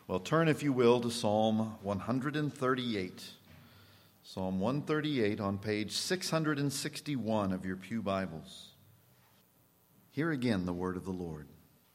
Well, turn, if you will, to Psalm 138. Psalm 138 on page 661 of your pew Bibles. Hear again the word of the Lord.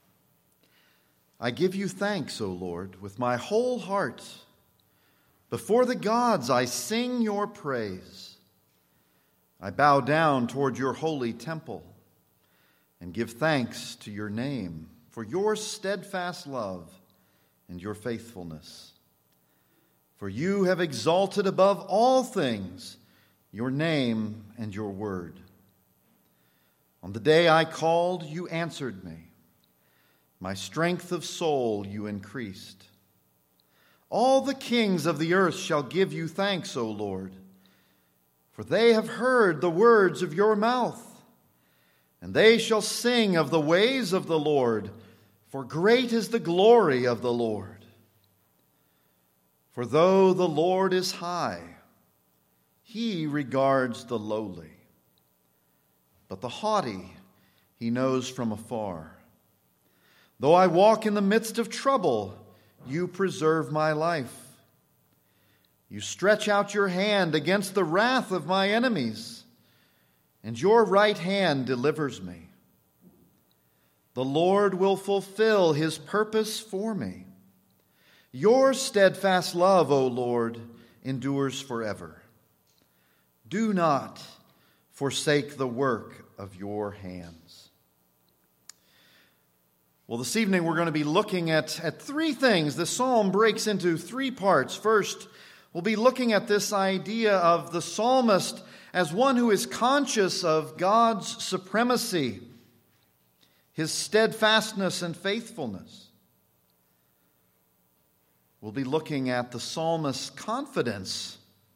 I give you thanks, O Lord, with my whole heart. Before the gods I sing your praise. I bow down toward your holy temple and give thanks to your name for your steadfast love and your faithfulness. For you have exalted above all things your name and your word. On the day I called, you answered me. My strength of soul you increased. All the kings of the earth shall give you thanks, O Lord, for they have heard the words of your mouth. And they shall sing of the ways of the Lord, for great is the glory of the Lord. For though the Lord is high, he regards the lowly, but the haughty he knows from afar. Though I walk in the midst of trouble, you preserve my life. You stretch out your hand against the wrath of my enemies, and your right hand delivers me. The Lord will fulfill his purpose for me. Your steadfast love, O Lord, endures forever. Do not forsake the work of your hands. Well, this evening we're going to be looking at three things. The psalm breaks into three parts. First, we'll be looking at this idea of the psalmist as one who is conscious of God's supremacy, his steadfastness and faithfulness. We'll be looking at the psalmist's confidence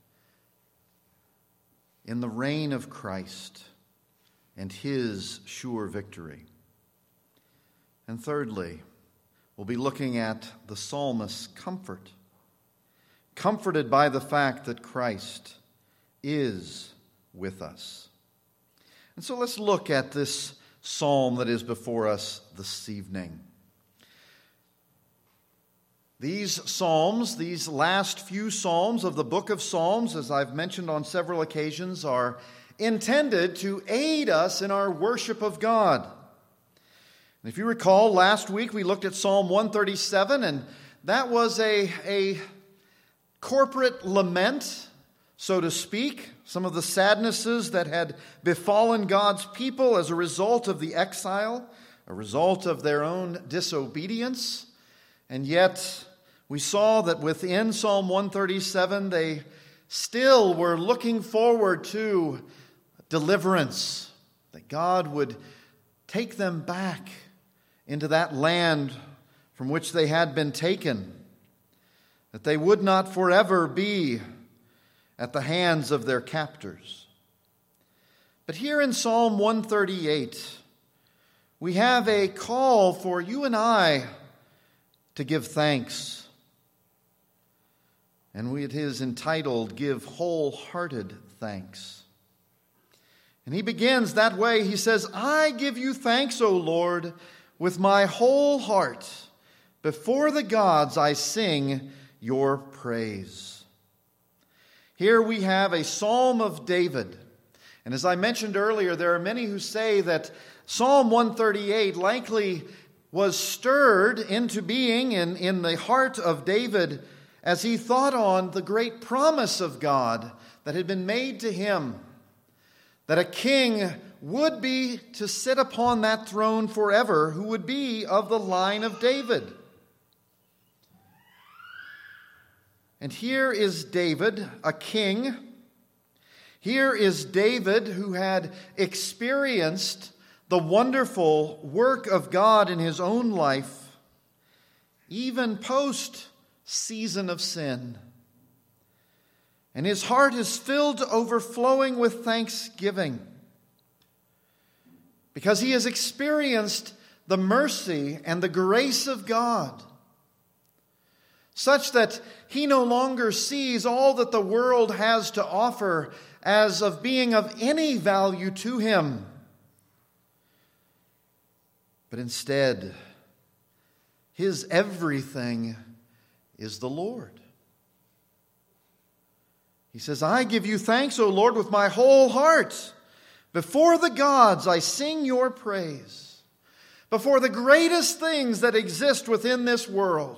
in the reign of Christ and his sure victory. And thirdly, we'll be looking at the psalmist's comfort, comforted by the fact that Christ is with us. And so let's look at this psalm that is before us this evening. These psalms, these last few psalms of the book of Psalms, as I've mentioned on several occasions, are intended to aid us in our worship of God. And if you recall, last week we looked at Psalm 137, and that was a corporate lament, so to speak, some of the sadnesses that had befallen God's people as a result of the exile, a result of their own disobedience. And yet, we saw that within Psalm 137, they still were looking forward to deliverance, that God would take them back into that land from which they had been taken, that they would not forever be at the hands of their captors. But here in Psalm 138, we have a call for you and I to give thanks. And it is entitled, Give Wholehearted Thanks. And he begins that way. He says, I give you thanks, O Lord, with my whole heart. Before the gods I sing your praise. Here we have a psalm of David. And as I mentioned earlier, there are many who say that Psalm 138 likely was stirred into being in the heart of David as he thought on the great promise of God that had been made to him, that a king would be to sit upon that throne forever who would be of the line of David. And here is David, a king. Here is David who had experienced the wonderful work of God in his own life, even post-season of sin. And his heart is filled to overflowing with thanksgiving because he has experienced the mercy and the grace of God, such that he no longer sees all that the world has to offer as of being of any value to him. But instead, his everything is the Lord. He says, I give you thanks, O Lord, with my whole heart. Before the gods I sing your praise. Before the greatest things that exist within this world,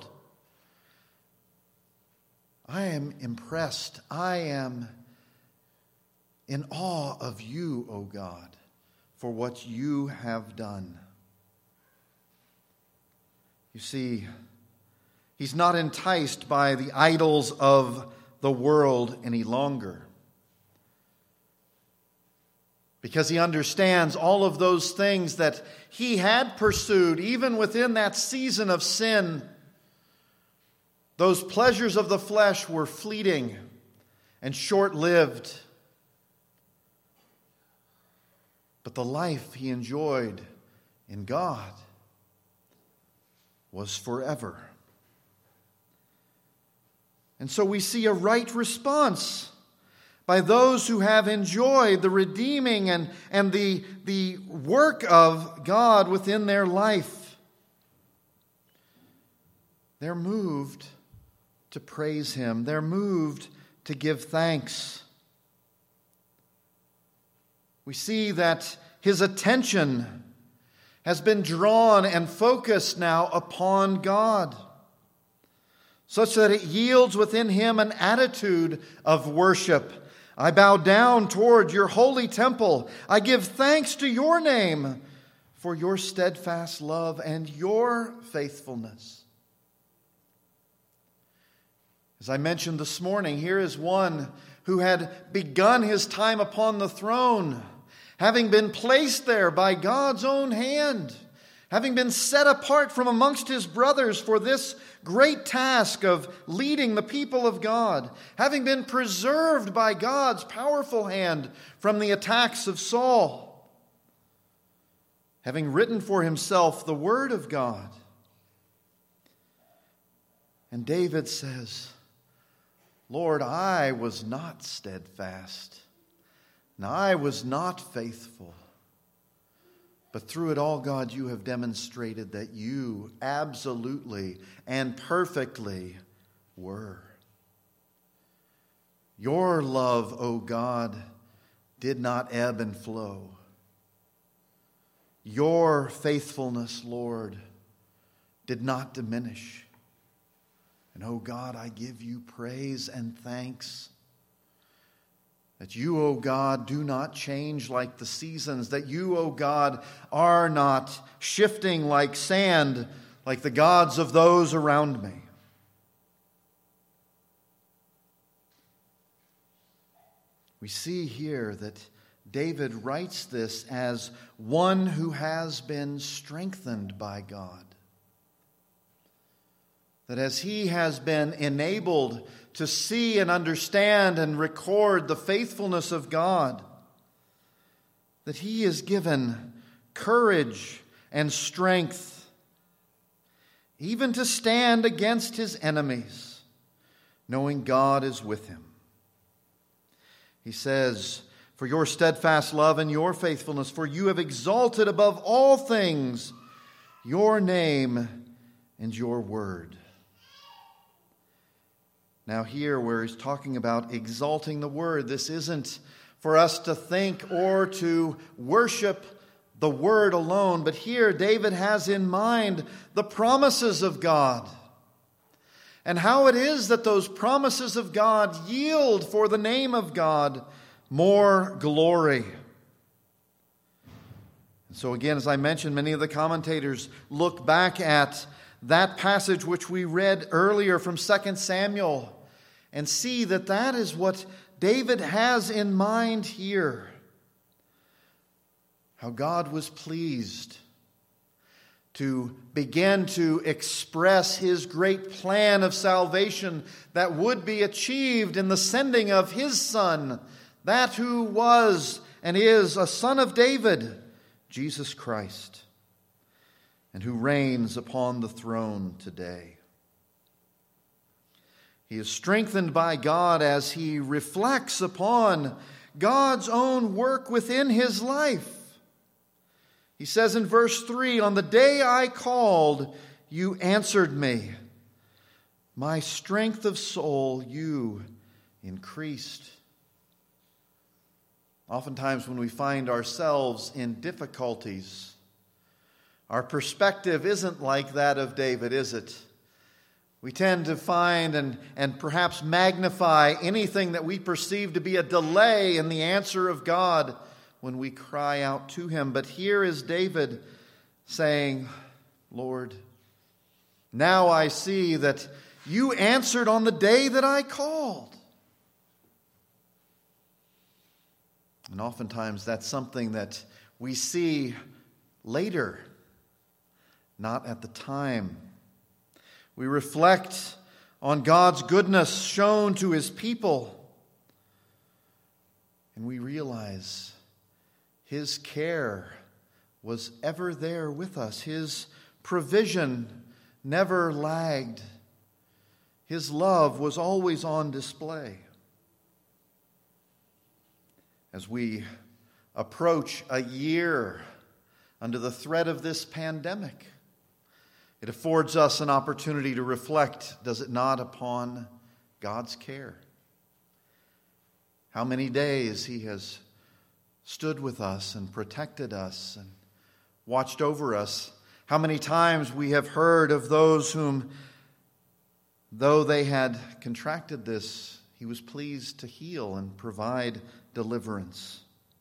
I am impressed. I am in awe of you, O God, for what you have done. You see, he's not enticed by the idols of the world any longer, because he understands all of those things that he had pursued, even within that season of sin. Those pleasures of the flesh were fleeting and short-lived. But the life he enjoyed in God was forever. And so we see a right response by those who have enjoyed the redeeming and the work of God within their life. They're moved to praise him. They're moved to give thanks. We see that his attention has been drawn and focused now upon God, such that it yields within him an attitude of worship. I bow down toward your holy temple. I give thanks to your name for your steadfast love and your faithfulness. As I mentioned this morning, here is one who had begun his time upon the throne, having been placed there by God's own hand, having been set apart from amongst his brothers for this great task of leading the people of God, having been preserved by God's powerful hand from the attacks of Saul, having written for himself the Word of God. And David says, Lord, I was not steadfast, and I was not faithful. But through it all, God, you have demonstrated that you absolutely and perfectly were. Your love, O God, did not ebb and flow. Your faithfulness, Lord, did not diminish. And, O God, I give you praise and thanks that you, O God, do not change like the seasons, that you, O God, are not shifting like sand, like the gods of those around me. We see here that David writes this as one who has been strengthened by God. That as he has been enabled to see and understand and record the faithfulness of God, that he is given courage and strength, even to stand against his enemies, knowing God is with him. He says, for your steadfast love and your faithfulness, for you have exalted above all things your name and your word. Now here, where he's talking about exalting the word, this isn't for us to think or to worship the word alone, but here David has in mind the promises of God and how it is that those promises of God yield for the name of God more glory. And so again, as I mentioned, many of the commentators look back at that passage which we read earlier from 2 Samuel and see that that is what David has in mind here. How God was pleased to begin to express his great plan of salvation that would be achieved in the sending of his Son, that who was and is a son of David, Jesus Christ, and who reigns upon the throne today. He is strengthened by God as he reflects upon God's own work within his life. He says in verse 3, on the day I called, you answered me. my strength of soul you increased. Oftentimes when we find ourselves in difficulties, our perspective isn't like that of David, is it? We tend to find and perhaps magnify anything that we perceive to be a delay in the answer of God when we cry out to him. But here is David saying, Lord, now I see that you answered on the day that I called. And oftentimes that's something that we see later, not at the time. We reflect on God's goodness shown to his people, and we realize his care was ever there with us. His provision never lagged. His love was always on display. As we approach a year under the threat of this pandemic, it affords us an opportunity to reflect, does it not, upon God's care. How many days he has stood with us and protected us and watched over us. How many times we have heard of those whom, though they had contracted this, he was pleased to heal and provide deliverance.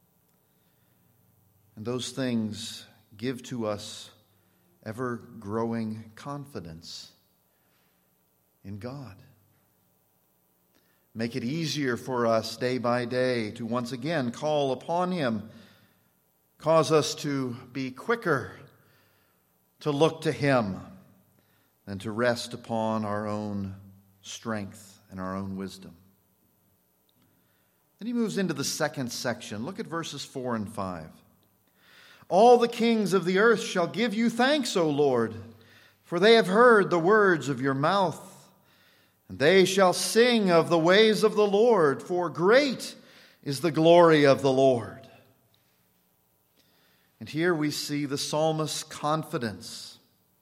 And those things give to us ever-growing confidence in God. Make it easier for us day by day to once again call upon him. Cause us to be quicker to look to him than to rest upon our own strength and our own wisdom. Then he moves into the second section. Look at verses 4 and 5. All the kings of the earth shall give you thanks, O Lord, for they have heard the words of your mouth. And they shall sing of the ways of the Lord, for great is the glory of the Lord. And here we see the psalmist's confidence.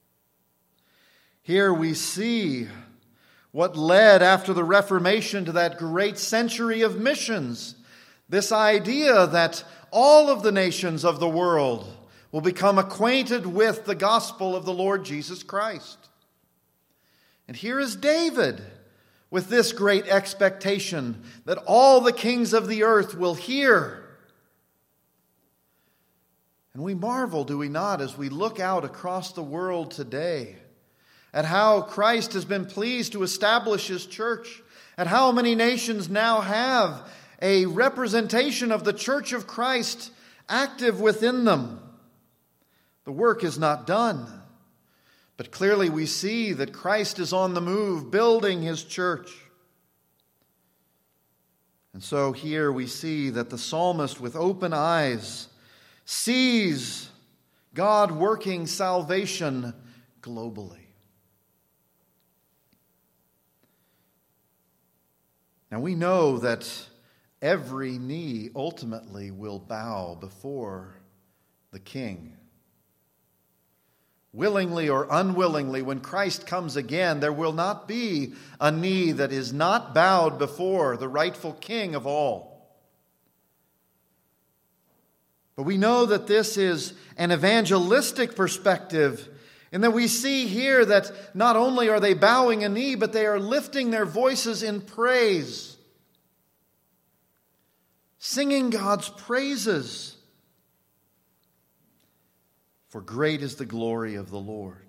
Here we see what led after the Reformation to that great century of missions. This idea that all of the nations of the world will become acquainted with the gospel of the Lord Jesus Christ. And here is David with this great expectation that all the kings of the earth will hear. And we marvel, do we not, as we look out across the world today at how Christ has been pleased to establish his church, at how many nations now have a representation of the church of Christ active within them. The work is not done, but clearly we see that Christ is on the move, building his church. And so here we see that the psalmist with open eyes sees God working salvation globally. Now we know that every knee ultimately will bow before the King. Willingly or unwillingly, when Christ comes again, there will not be a knee that is not bowed before the rightful King of all. But we know that this is an evangelistic perspective, and that we see here that not only are they bowing a knee, but they are lifting their voices in praise, singing God's praises. For great is the glory of the Lord.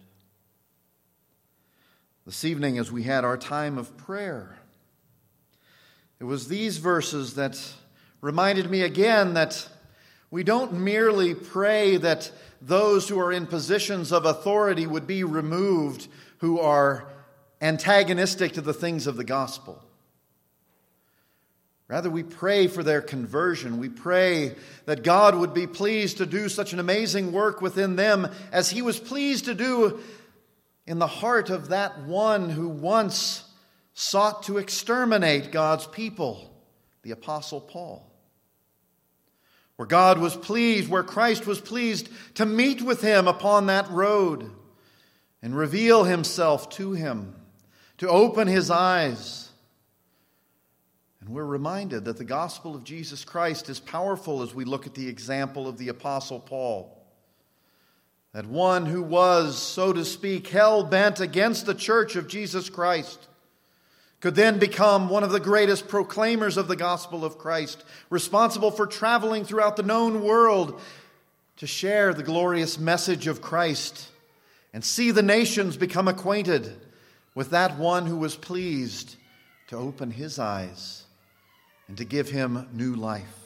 This evening, as we had our time of prayer, it was these verses that reminded me again that we don't merely pray that those who are in positions of authority would be removed who are antagonistic to the things of the gospel. Rather, we pray for their conversion. We pray that God would be pleased to do such an amazing work within them as he was pleased to do in the heart of that one who once sought to exterminate God's people, the Apostle Paul. Where God was pleased, where Christ was pleased to meet with him upon that road and reveal himself to him, to open his eyes. And we're reminded that the gospel of Jesus Christ is powerful as we look at the example of the Apostle Paul. That one who was, so to speak, hell-bent against the church of Jesus Christ could then become one of the greatest proclaimers of the gospel of Christ, responsible for traveling throughout the known world to share the glorious message of Christ and see the nations become acquainted with that one who was pleased to open his eyes and to give him new life.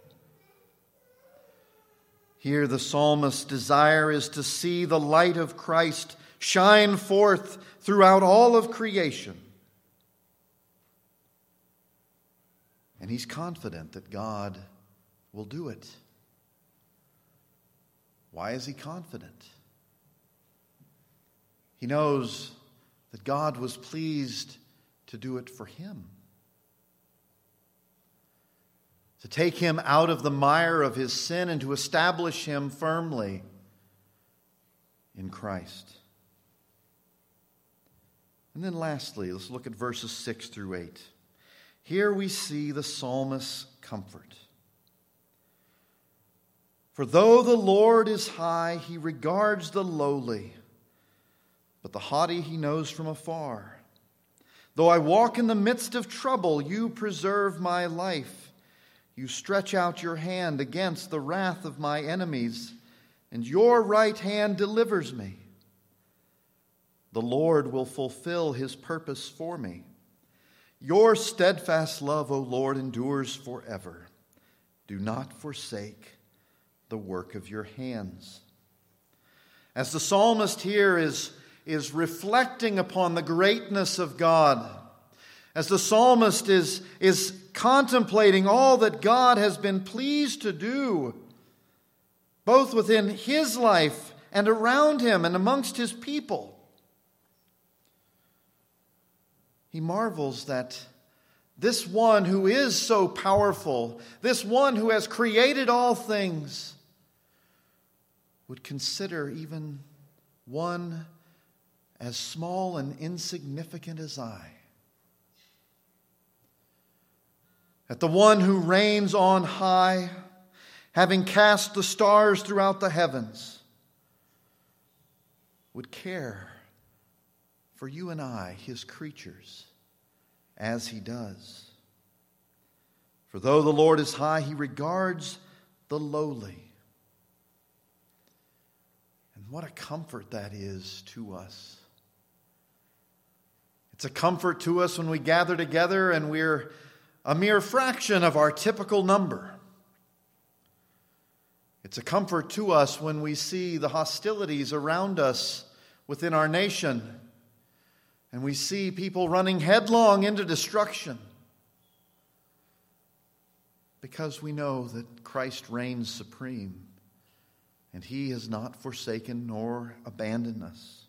Here the psalmist's desire is to see the light of Christ shine forth throughout all of creation. And he's confident that God will do it. Why is he confident? He knows that God was pleased to do it for him. To take him out of the mire of his sin and to establish him firmly in Christ. And then lastly, let's look at verses 6 through 8. Here we see the psalmist's comfort. For though the Lord is high, he regards the lowly, but the haughty he knows from afar. Though I walk in the midst of trouble, you preserve my life. You stretch out your hand against the wrath of my enemies, and your right hand delivers me. The Lord will fulfill his purpose for me. Your steadfast love, O Lord, endures forever. Do not forsake the work of your hands. As the psalmist here is reflecting upon the greatness of God, as the psalmist is contemplating all that God has been pleased to do, both within his life and around him and amongst his people, he marvels that this one who is so powerful, this one who has created all things, would consider even one as small and insignificant as I. That the one who reigns on high, having cast the stars throughout the heavens, would care for you and I, his creatures, as he does. For though the Lord is high, he regards the lowly. And what a comfort that is to us. It's a comfort to us when we gather together and we're a mere fraction of our typical number. It's a comfort to us when we see the hostilities around us within our nation, and we see people running headlong into destruction, because we know that Christ reigns supreme, and he has not forsaken nor abandoned us.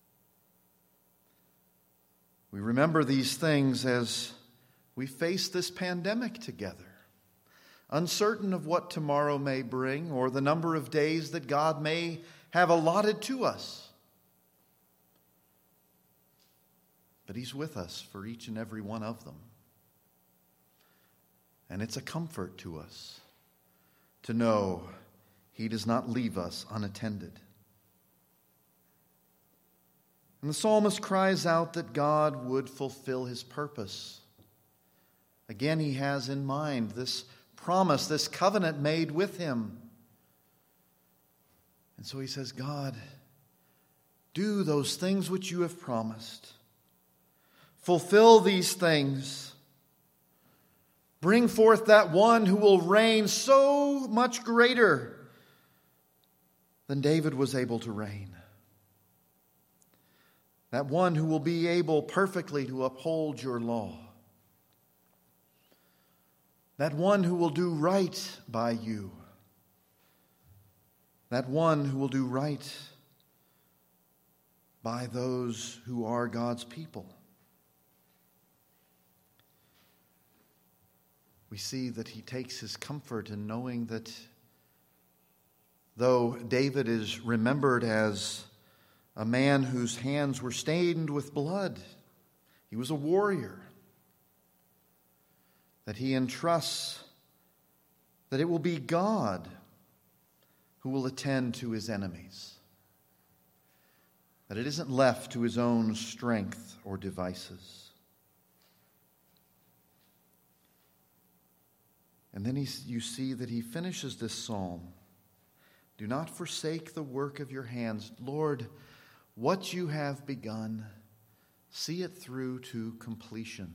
We remember these things as we face this pandemic together, uncertain of what tomorrow may bring or the number of days that God may have allotted to us. But he's with us for each and every one of them. And it's a comfort to us to know he does not leave us unattended. And the psalmist cries out that God would fulfill his purpose. Again, he has in mind this promise, this covenant made with him. And so he says, God, do those things which you have promised. Fulfill these things. Bring forth that one who will reign so much greater than David was able to reign. That one who will be able perfectly to uphold your law. That one who will do right by you. That one who will do right by those who are God's people. We see that he takes his comfort in knowing that though David is remembered as a man whose hands were stained with blood, He was a warrior. That he entrusts that it will be God who will attend to his enemies. That it isn't left to his own strength or devices. And then you see that he finishes this psalm. Do not forsake the work of your hands. Lord, what you have begun, see it through to completion.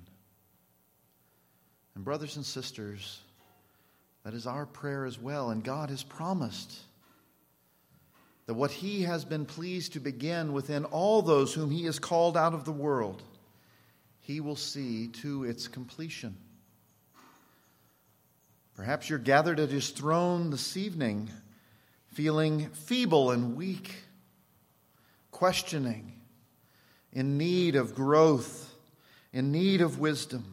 And brothers and sisters, that is our prayer as well. And God has promised that what he has been pleased to begin within all those whom he has called out of the world, he will see to its completion. Perhaps you're gathered at his throne this evening, feeling feeble and weak, questioning, in need of growth, in need of wisdom.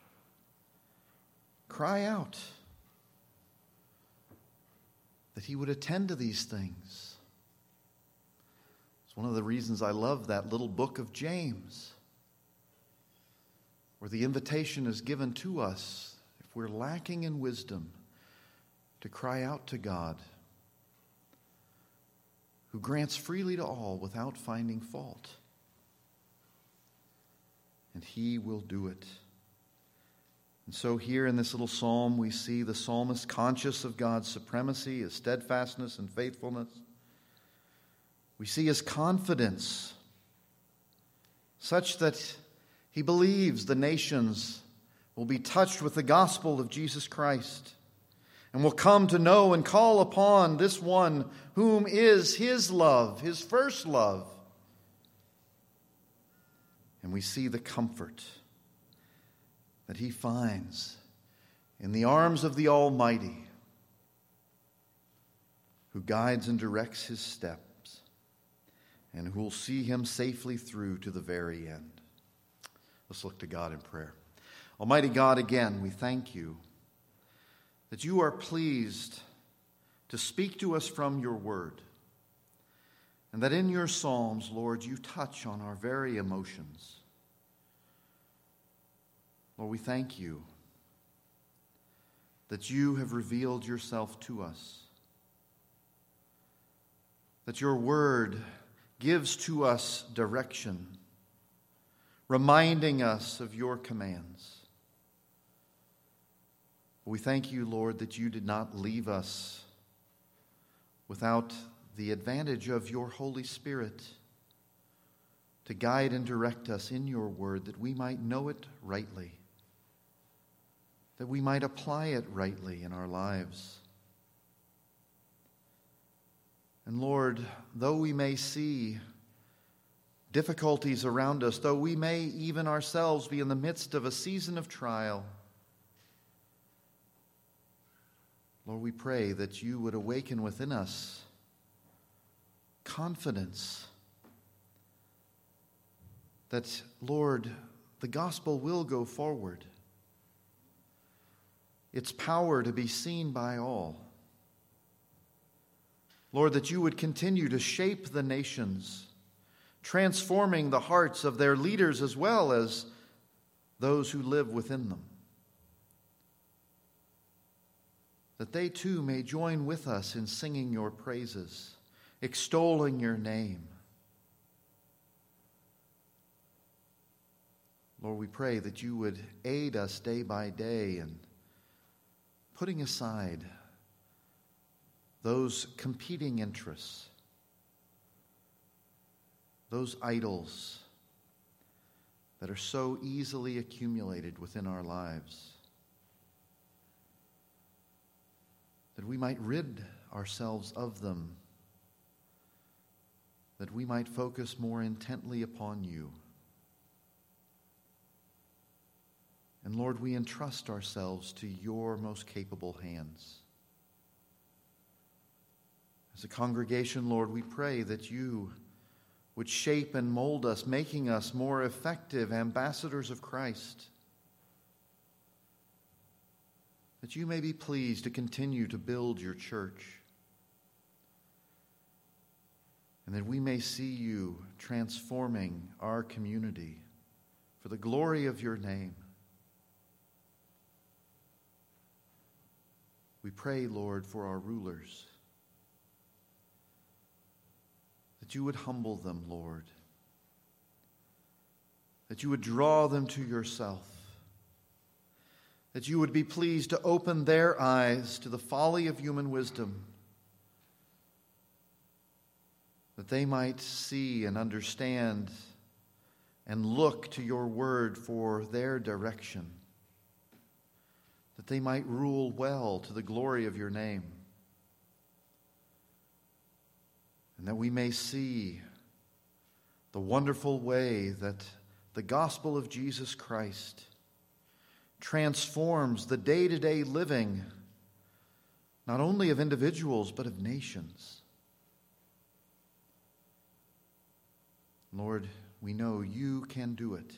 Cry out that he would attend to these things. It's one of the reasons I love that little book of James, where the invitation is given to us, if we're lacking in wisdom, to cry out to God, who grants freely to all without finding fault. And he will do it. And so here in this little psalm, we see the psalmist conscious of God's supremacy, his steadfastness and faithfulness. We see his confidence, such that he believes the nations will be touched with the gospel of Jesus Christ and will come to know and call upon this one whom is his love, his first love. And we see the comfort that he finds in the arms of the Almighty, who guides and directs his steps, and who will see him safely through to the very end. Let's look to God in prayer. Almighty God, again, we thank you that you are pleased to speak to us from your word, and that in your psalms, Lord, you touch on our very emotions. Lord, we thank you that you have revealed yourself to us, that your word gives to us direction, reminding us of your commands. We thank you, Lord, that you did not leave us without the advantage of your Holy Spirit to guide and direct us in your word, that we might know it rightly, that we might apply it rightly in our lives. And Lord, though we may see difficulties around us, though we may even ourselves be in the midst of a season of trial, Lord, we pray that you would awaken within us confidence that, Lord, the gospel will go forward, its power to be seen by all. Lord, that you would continue to shape the nations, transforming the hearts of their leaders as well as those who live within them. That they too may join with us in singing your praises, extolling your name. Lord, we pray that you would aid us day by day in putting aside those competing interests, those idols that are so easily accumulated within our lives, that we might rid ourselves of them, that we might focus more intently upon you. And Lord, we entrust ourselves to your most capable hands. As a congregation, Lord, we pray that you would shape and mold us, making us more effective ambassadors of Christ. That you may be pleased to continue to build your church. And that we may see you transforming our community for the glory of your name. We pray, Lord, for our rulers, that you would humble them, Lord, that you would draw them to yourself, that you would be pleased to open their eyes to the folly of human wisdom, that they might see and understand and look to your word for their direction, that they might rule well to the glory of your name, and that we may see the wonderful way that the gospel of Jesus Christ transforms the day-to-day living, not only of individuals, but of nations. Lord, we know you can do it.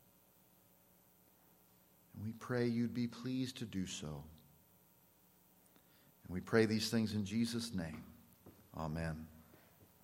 And we pray you'd be pleased to do so. And we pray these things in Jesus' name. Amen.